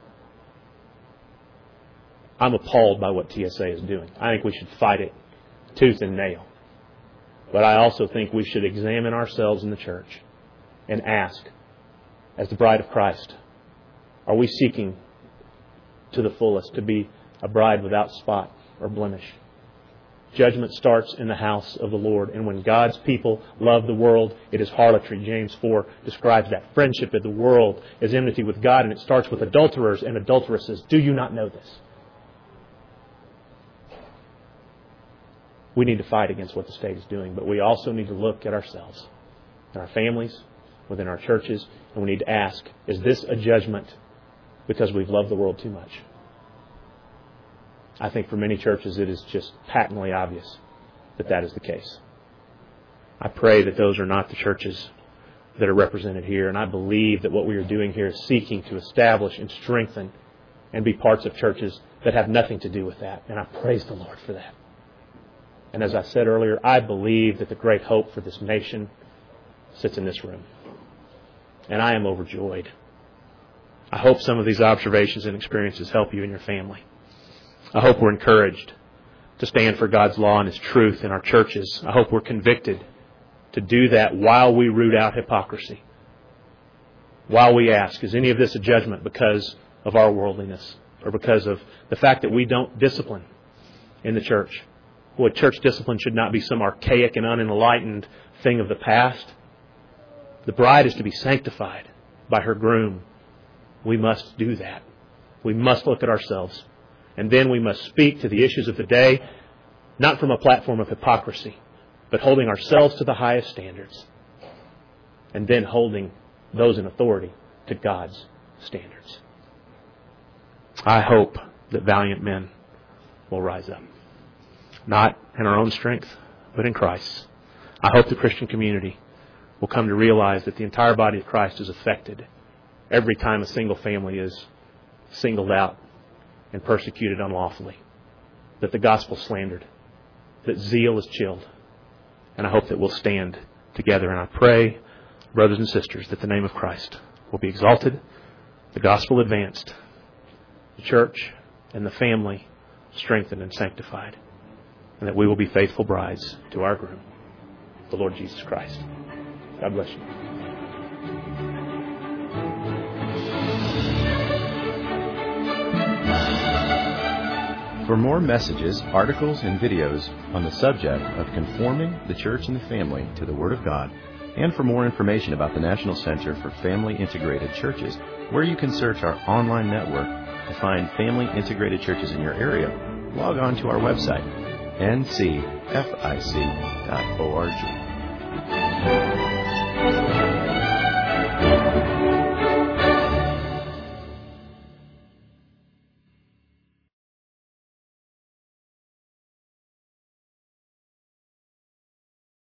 I'm appalled by what T S A is doing. I think we should fight it tooth and nail. But I also think we should examine ourselves in the church and ask, as the bride of Christ, are we seeking to the fullest to be a bride without spot or blemish? Judgment starts in the house of the Lord. And when God's people love the world, it is harlotry. James four describes that. Friendship of the world is enmity with God, and it starts with adulterers and adulteresses. Do you not know this? We need to fight against what the state is doing, but we also need to look at ourselves, at our families, within our churches, and we need to ask, is this a judgment because we've loved the world too much? I think for many churches it is just patently obvious that that is the case. I pray that those are not the churches that are represented here, and I believe that what we are doing here is seeking to establish and strengthen and be parts of churches that have nothing to do with that, and I praise the Lord for that. And as I said earlier, I believe that the great hope for this nation sits in this room. And I am overjoyed. I hope some of these observations and experiences help you and your family. I hope we're encouraged to stand for God's law and His truth in our churches. I hope we're convicted to do that while we root out hypocrisy. While we ask, is any of this a judgment because of our worldliness or because of the fact that we don't discipline in the church? Well, church discipline should not be some archaic and unenlightened thing of the past. The bride is to be sanctified by her groom. We must do that. We must look at ourselves. And then we must speak to the issues of the day, not from a platform of hypocrisy, but holding ourselves to the highest standards. And then holding those in authority to God's standards. I hope that valiant men will rise up. Not in our own strength, but in Christ. I hope the Christian community will come to realize that the entire body of Christ is affected every time a single family is singled out and persecuted unlawfully. That the gospel is slandered. That zeal is chilled. And I hope that we'll stand together. And I pray, brothers and sisters, that the name of Christ will be exalted, the gospel advanced, the church and the family strengthened and sanctified. And that we will be faithful brides to our groom, the Lord Jesus Christ. God bless you. For more messages, articles, and videos on the subject of conforming the church and the family to the Word of God, and for more information about the National Center for Family Integrated Churches, where you can search our online network to find family integrated churches in your area, log on to our website, n c f i c dot org.